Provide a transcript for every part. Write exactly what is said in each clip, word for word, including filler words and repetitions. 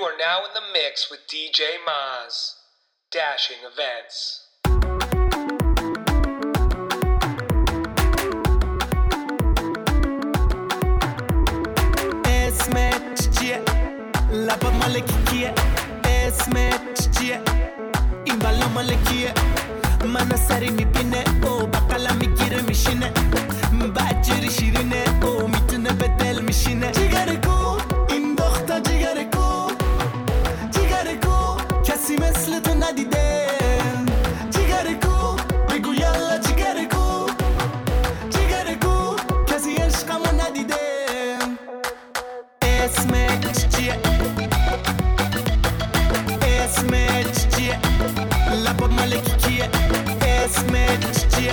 are now in the mix with D J Maz, Dashing Events. اسمت چیه؟ لبات مال کیه؟ اسمت چیه؟ این بالا مال کیه؟ منو سری میبینه او بقلم میگیره میشینه بعد جوری شیرینه او میتونه به دل میشینه جیگر کو این دختر جیگر کو جیگر کو کسی مثل تو ندیده جیگر کو بگو یالا جیگر کو جیگر کو کسی عشقمو ندیده اسمت چیه اسمت چیه لبا مالکی کیه اسمت چیه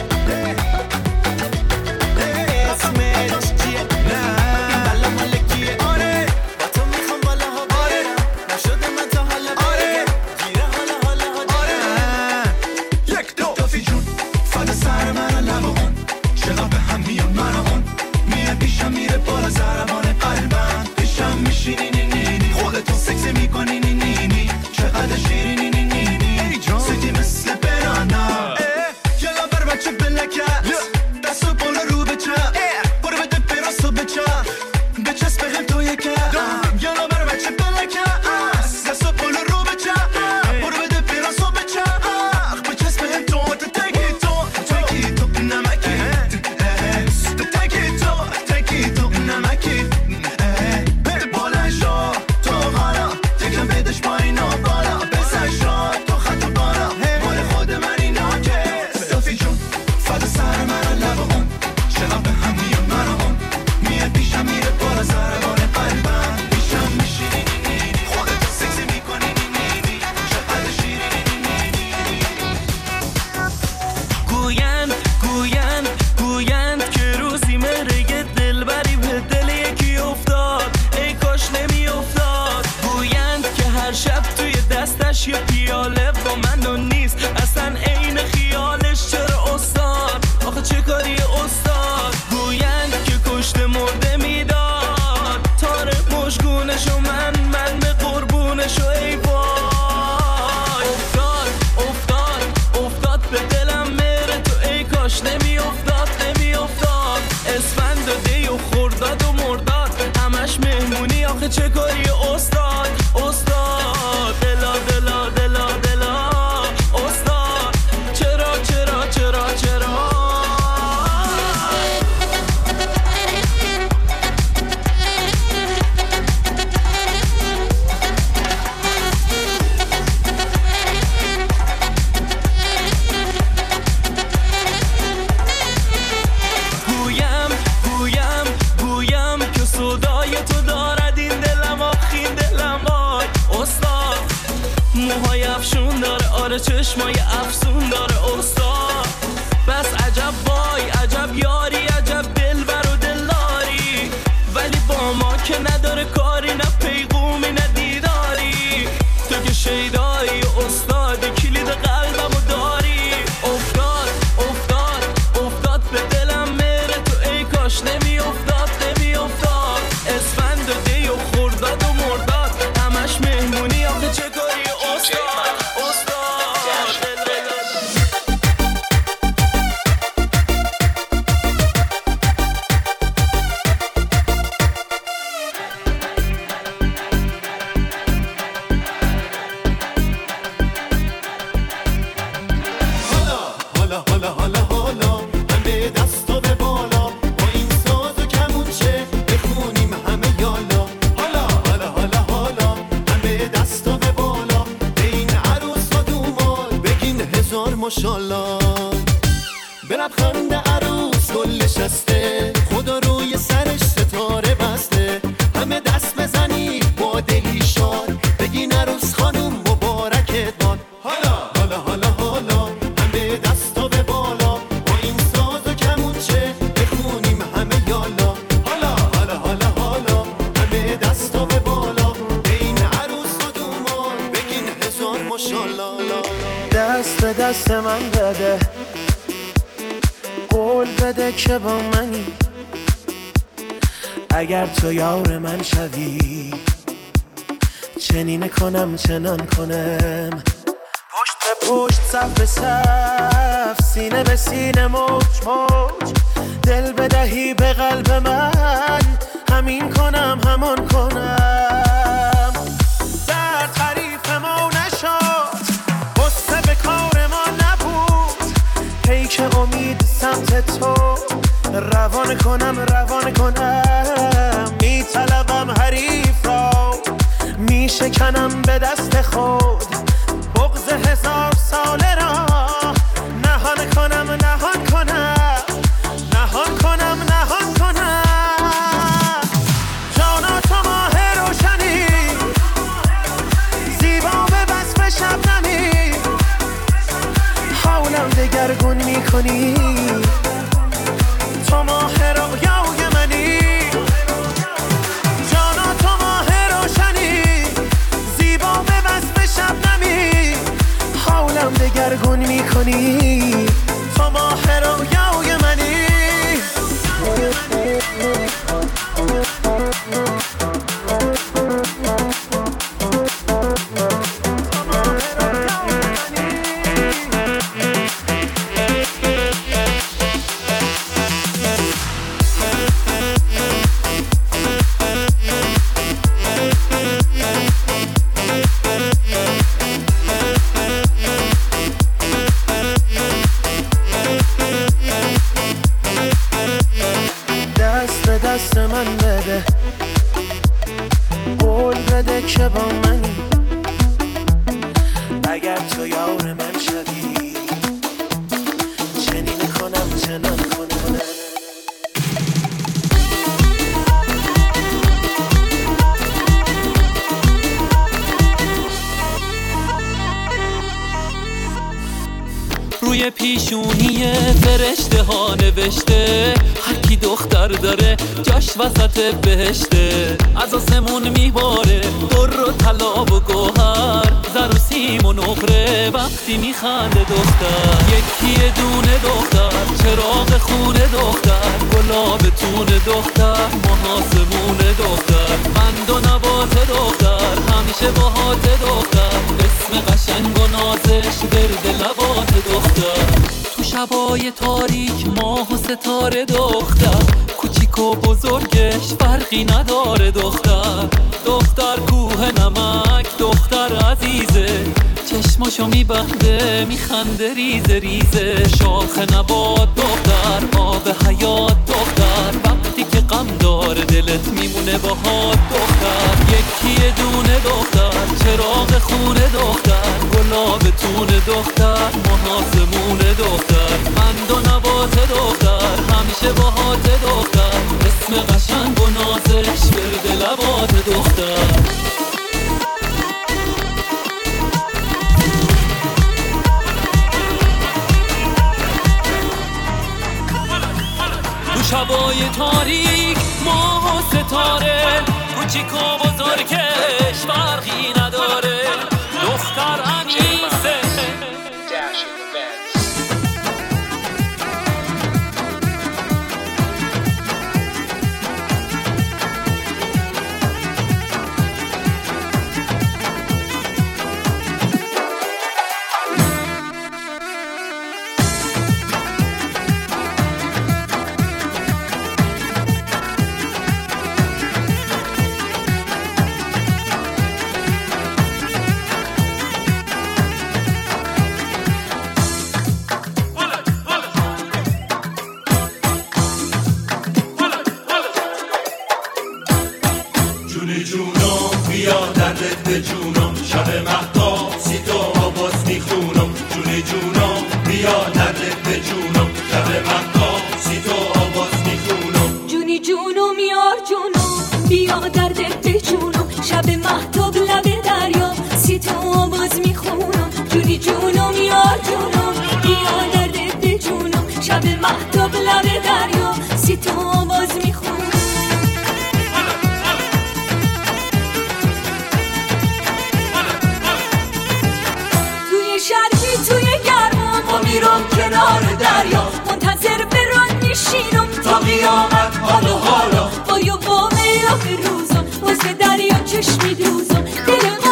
اسمت چیه این بالا مالکیه آره با تو میخوام بالا ها برم نشده من تا حالا آره گیره حالا حالا ها آره یک دو دافی جون فدا سر من لب اون چقدر به هم میاد من اون میاد پیشم میره بالا ضربان قلبم پیشم میشینی نی نی نی خودتون سکسی میکنی نی نی نی چقدر شیرینی نی نی نی سیدی مثل برانا یلا بر بچه بلکت دستو بالا رو به چپ برو بده براسو به چپ به چسب بهم تو یکم یلا بر بچه بلکت دستو بالا رو به چپ برو بده براسو به چپ به چسب بهم تو تکی تو تکی تو نمکی تکی تو تکی تو نمکی بده بالا شو تو غالا تکم بدش پایینا بالا بزن شو تو خط بالا مال خود من اینا که صافی جون فدا سر من لب اون چقدر به هم میاد من اون میاد پیشم میره بالا ضربان قلبم پیشم میشینی نی نی نی خودتو سکسی میکنی نی نی نی چقدر شیرینی نی نی نی گویند گویند گویند که روزی مره دلبری به دل یکی افتاد ای کاش نمی افتاد گویند که هر شب توی دستش یه پیاله با منو نیست اصلا عین خیالش چرا استاد آخه چه کاری استاد گویند که کشته مرده میداد تاره مشگونشو من من به قربونشو ای وای افتاد افتاد افتاد به دلم مره تو ای کاش نمی افتاد نمی افتاد اسفند و دی و خورداد و مرداد همش مهمونی آخه چه کاری استاد استاد دلا دلا دلا دلا استاد چرا چرا چرا چرا گویم گویم گویم که صدای تو دارد این دلم آخین دلم آی استاد موهای افشون داره آره چشمای افسون داره استاد بس عجب وای عجب یاری عجب دلبر و دلداری ولی با ما که نداره کاری نه پیغومی نه دیداری تو که شیدایی استاد کلید قلبمو داری افتاد افتاد افتاد به دلم مره تو ای کاش نمی افتاد نمی افتاد اسفند و دی و خورداد و مرداد همش مهمونی آخه چه کاری استاد استاد حالا حالا حالا حالا من به دست و به بالا با این ساز و کمونچه بخونیم همه یالا حالا حالا حالا حالا من به دست و به بالا به این عروس و دومال بگین هزار ماشالله به لبخند عروس گل نشسته خدا روی سرش ستاره بسته همه دست بزنید با دلی شاد بگین عروس خانوم مبارکت باد حالا حالا حالا حالا من به دست و به بالا با این ساز و کمونچه بخونیم همه یالا حالا حالا حالا حالا من به دست و به بالا به این عروس و دومال بگین هزار ماشالله دست به دست من بده قول بده که با منی اگر تو یار من شوی چنین کنم چنان کنم، پشت به پشت صف به صف، سینه به سینه موج موج، دل بدهی به قلب من، همین کنم همان کنم. در تعریف ما نشد، غصه به کار ما نبود، پیک امید سمت تو روان کنم روان کنم. می طلبم حریف را، می شکنم به دست خود، بغض هزار ساله را نهان کنم نهان کنم نهان کنم نهان کنم. جانا تو ماه روشنی، زیبا به وصف شبنمی، حولم دگرگون می کنی، تو ماه رویای منی. جانا تو ماه روشنی، زیبا به وصف شبنمی، حولم دگرگون می کنی، تو ماه رویای منی. دست من بده، قول بده که با منی، اگر تو یار من شدی، چنین کنم چنان کنم. روی پیشونی فرشته ها نوشته، هر کی دختر داره جاش وسط بهشته. از آسمون میباره در و طلا و گوهر، زر و سیم و نقره وقتی میخنده دختر. یکی دونه دختر، چراغ خونه دختر، گلاب تون دختر، محاسمون دختر، قند و نبات دختر، همیشه باهات دختر، اسم قشنگ و نازش گرد لبات دختر. تو شبای تاریک ماه و ستاره دختر، کوچیک و بزرگش فرقی نداره دختر. دختر کوه نمک دختر عزیزه، چشماشو میبنده میخنده ریزه ریزه. شاخ نبات دختر، آب حیات دختر، وقتی که غم داره دلت میمونه باهات دختر. یکی دونه دختر، چراغ خونه دختر، گلاب تون دختر، محاسمون دختر، قند و نبات دختر، همیشه باهات دختر، اسم قشنگ و نازش برد لبات دختر. تو شبای تاریک ماه و ستاره، کوچیک و بزرگش فرقی نداره، دختر انیسه. Dashing events. جونی جونم بیا دردت به جونم، شب مهتاب سی تو آواز میخونم. جونی جونم بیا دردت به جونم، شب مهتاب سی تو آواز میخونم. جونی جونم یار جونم بیا دردت به جونم، شب مهتاب لب دریا سی تو آواز میخونم. جونی جونم یار جونم بیا دردت به جونم، شب مهتاب لب دریا سی تو آواز میخونم. شرقی توی گرما ما میرم کنار دریا، منتظر بران میشینم تا قیامت حالا حالا. با یه بامه آخر روزم واسه دریا چشمی دوزم، دلم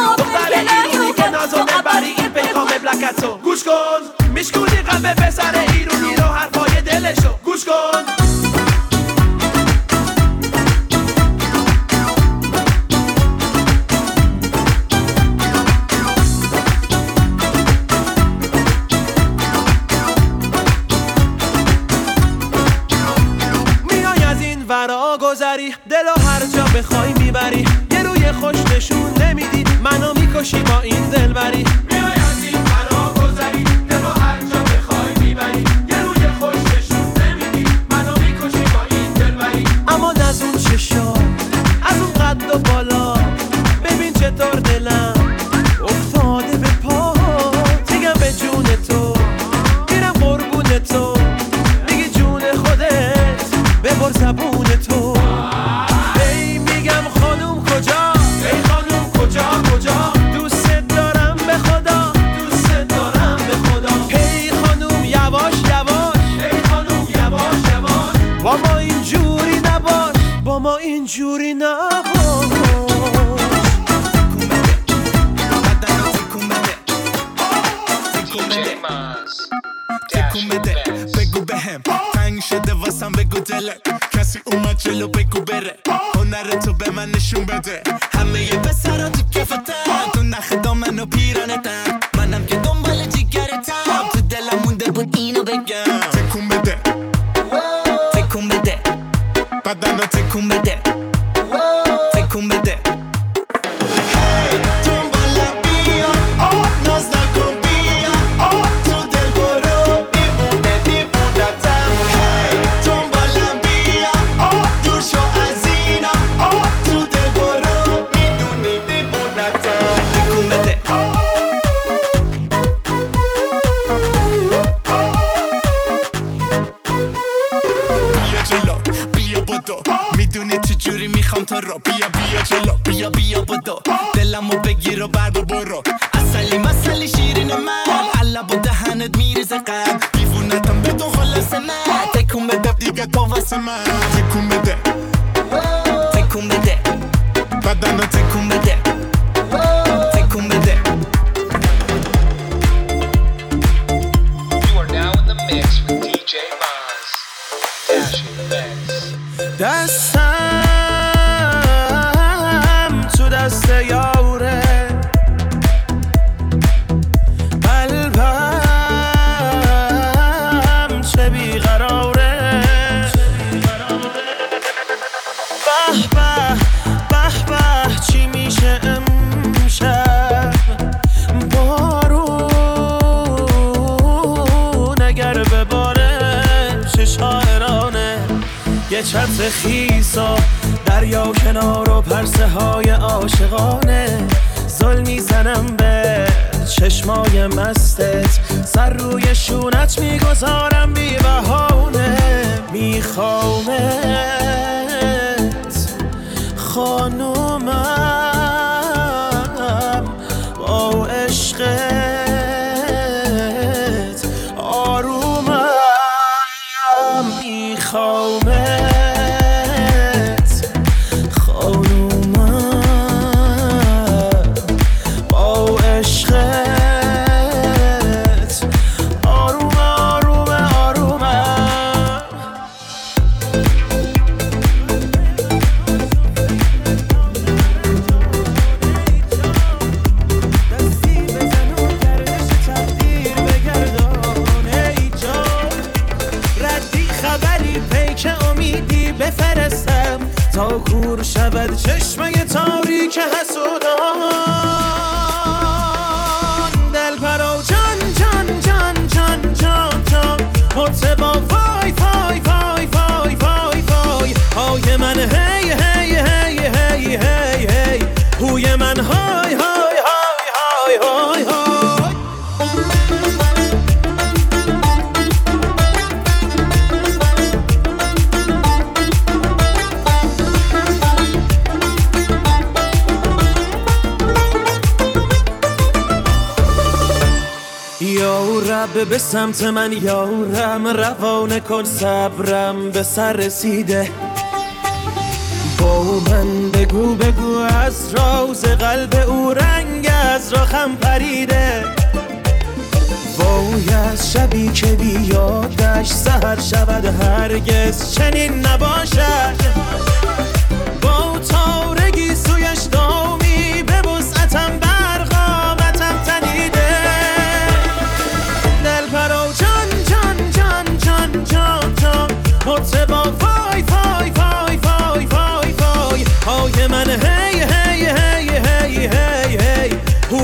میکشی با این دلبری. میای از این برا گذری دلو هر جا بخوای میبری یه روی خوششون نمیدی منو میکشی با این دلبری. اما از اون چشا از اون قد و بالا ببین چطور دلم افتاده به پا. دیگم به جون تو میرم قربون تو میگی جون خودت ببر زبون تو. هی میگم خانوم کجا ای خانوم کجا کجا دوست دارم به خدا دوست دارم به خدا. هی خانوم یواش یواش ای خانوم یواش یواش با ما اینجوری نباش با ما اینجوری نباش. تکون بده بگو بهم تنگ شده واسم بگو دلت کسی اومد جلو بگو بره هنر تو به من نشون بده. همه یه پسرا تو کفتن تو نخ دامن و پیرانتن منم که دنبال جیگرتم تو دلم مونده بود اینو بگم. تکون بده تکون بده بدن رو تکون بده تکون بده. میدونی چجوری میخوام تو رو بیا بیا جلو بیا بیا بدو دلمو بگیر و بر و برو اصلی مسلی شیرین من حلا با دهنت میریزه قم دیوونتم بدون خلاص من. تکون بده دیگه تو واسه من تکون بده تکون بده بدن رو تکون بده تکون بده. You are now in the mix with دی جی Maz, Dashing Events. دستم تو دست یاره قلبم چه بیقراره. به به به به چی میشه امشب بارون اگر بباره چه شاعرانه. یه چتر خیسا دریا کنار و پرسه های عاشقانه زل میزنم به چشمای مستت سر روی شونت میگذارم بی بهانه. میخوامت خانومم با عشقت آرومم. میخوامت تا کور شود چشمه تاریک حسودان. دل پرو جان جان جان جان جان جان مرتبا وای وای وای وای وای وای های من هی هی هی هی هی هی هوی من های های های های های های. رب به سمت من یارم روانه کن صبرم به سر رسیده. با من بگو بگو از راز قلب او رنگ از راخم پریده. وای از شبی که بیادش سحر شود هرگز چنین نباشد. با تارگی سویش دامی به وسعتم برقامتم تنیده. دل پرو جان جان جان جان جان جان مرتبا وای وای وای وای وای وای های من هی هی هی هی هی هی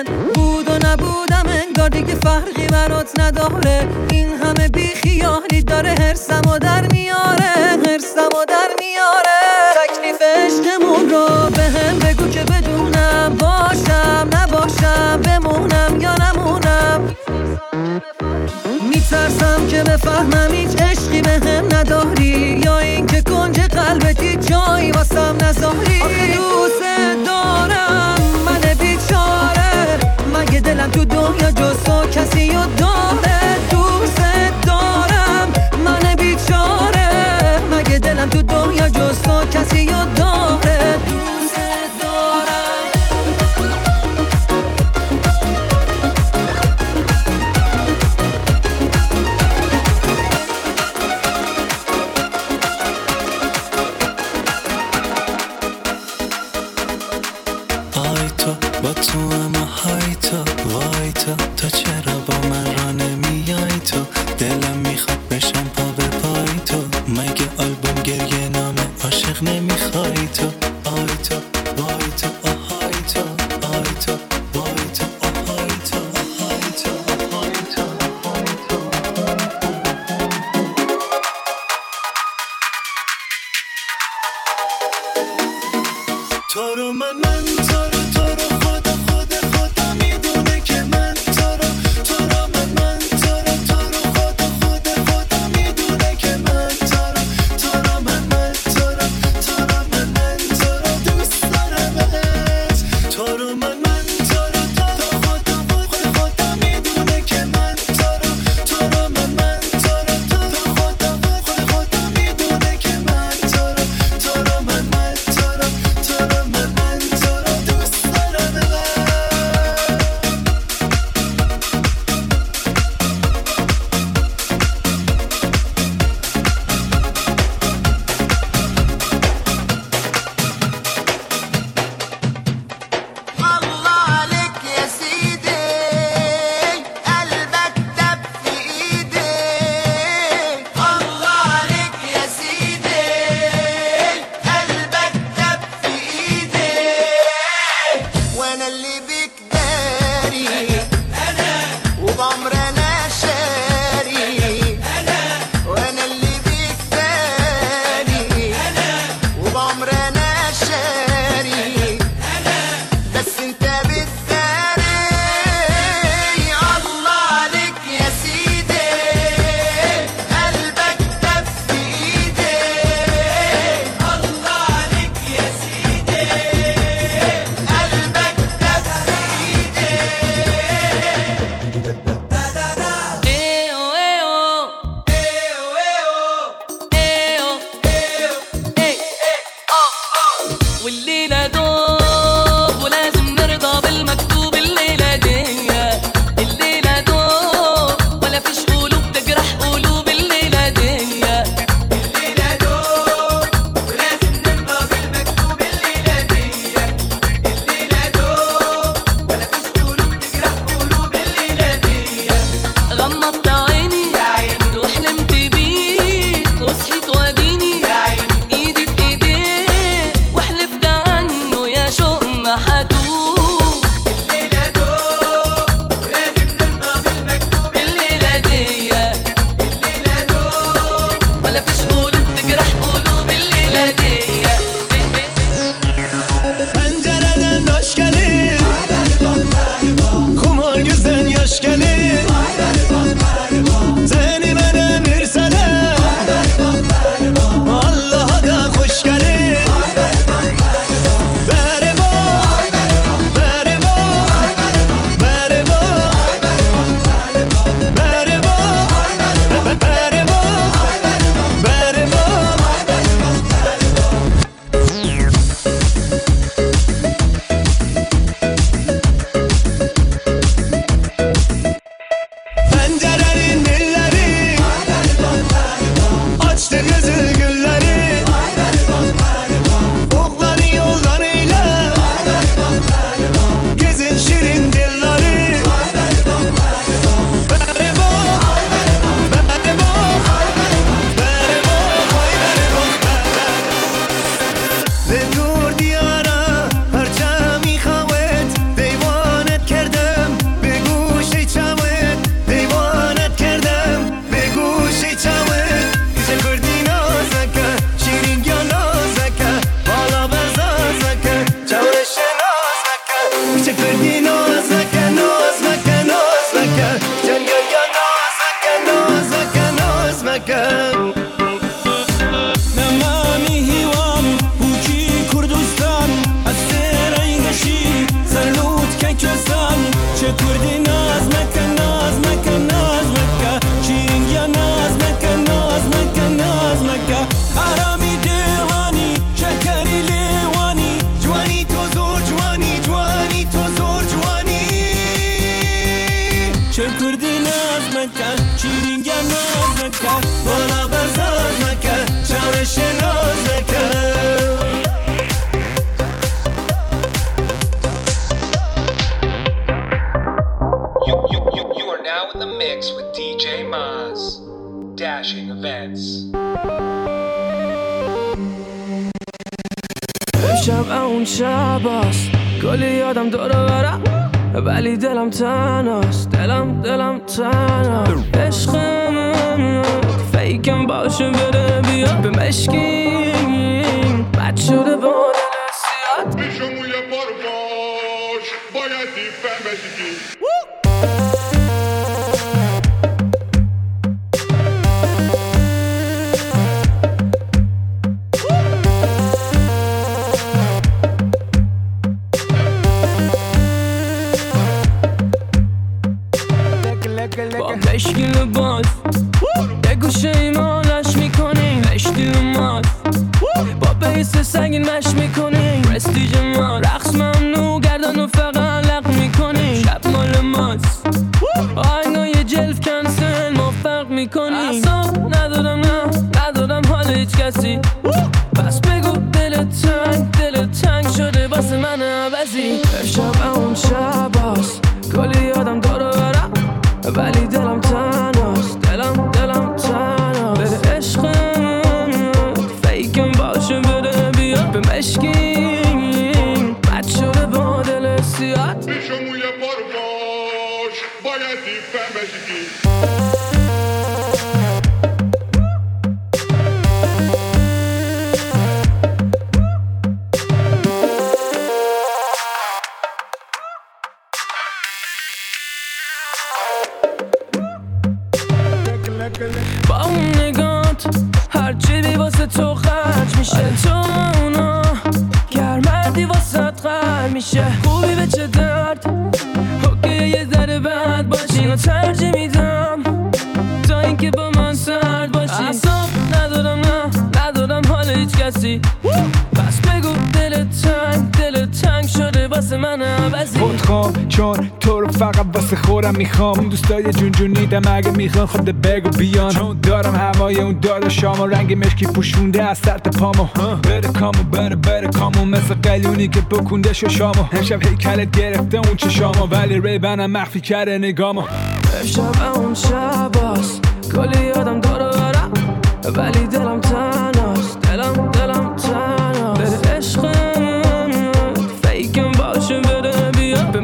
بود و نبودم انگار دیگه فرقی برات نداره. این همه بیخیالی داره هرسمو در میاره، هرسمو در میاره. تکلیف عشقمون رو به هم بگو که بدونم، باشم نباشم، بمونم یا نمونم. میترسم که بفهمم هیچ عشقی به هم نداری، یا این که کنج قلبت هیچ جایی واسم نذاری. آخه دوست دارم من بیچاره، مگه دلم تو دنیا جز تو کسی رو داره؟ دوست دارم من بیچاره، مگه دلم تو دنیا جز تو کسی رو داره؟ دوست دارم. نکرد چیرینگم ناز نکرد بالا بزار نکرد چمش ناز نکرد. You, you, you, you are now in the mix with D J Maz. Dashing Events. شب اون شب هست کلی یادم دور برم ولی دلم تنهاست دلم دلم تنهاست عشقم فیکم باشه بره بیا به مشکیم بد شده با دل سیاد میشم موی پرپاش باید دیفن بشیدی با مشکل باز یه گوشه ایمانش میکنیم اشتیل ماز با بیس سنگین مش میکنیم پرستیج ما رقص ممنوع گردن و فقط لق میکنیم شب مال ماست آینو یه جلف کنسل ما فرق میکنیم اصلا ندارم نه ندارم حال هیچ کسی بس بگو دل تنگ دل تنگ شده باسه من عوضی شب اون شب هست کلی یادم دارو برم ولی دلم تنهاست دلم دلم تنهاست بره عشقم فیکم باشه بره بیا به مشکیم بد شده با دل سیاد میشم موی پرپاش باید دیفن بشیدی با اون نگات هرچی بی واسه تو خرج میشه تو اونا گرمردی واسه قرد میشه خوبی به چه درد حکه یه ذره بد باشی اینو ترجیح میدم تا اینکه با من سرد باشی اصاب ندارم نه ندارم حال هیچ کسی پس بگو دل تنگ دل تنگ شده واسه من عوضی خودخوام چون تو رو فقط واسه خودم میخوام دوستای جون جونیدم اگه میخوان خود بگو بیان چون دارم هوای اون دار شام و رنگ مشکی پوشونده از سر تا پامو بره کامو بره بره کامو مثل قلیونی که بکنده ششامو امشب هیکلت گرفته اون چشامو ولی ریبنم مخفی کرده نگامو شب اون شب هست کلی یادم دارو برم ولی دلم تنهاست دلم دلم تنهاست بره عشقم فیکم باشه بره بیا به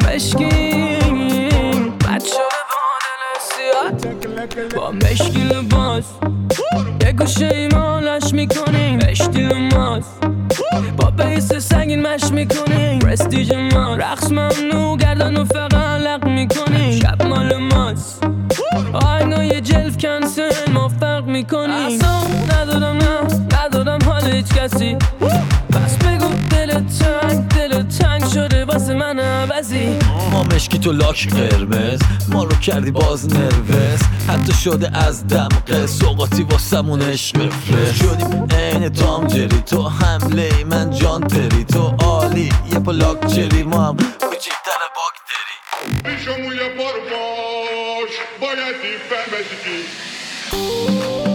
مشکیم بد شده با دل سیاد با مشکل باز یه گوشه ایمانش میکنیم اشتیل ماز با بیس سنگین مش میکنیم پرستیج ما رقص ممنوع گردن و فقط لق میکنیم شب مال ماست آینو یه جلف کنسل ما فرق میکنیم اصلا ندارم نه ندارم حال هیچ کسی بس بگو دل تنگ دل تنگ شده واسه من عوضی ما مشکی تو لاک قرمز ما رو کردی باز نروس حتی شده از دمقه سوقاتی واسمون عشق فرش شدیم این تام جری تو حمله من جان تری تو عالی یه پا لاک چری ما هم کوچیکتر باکتری میشم موی پرپاش باید دیفن بشیدی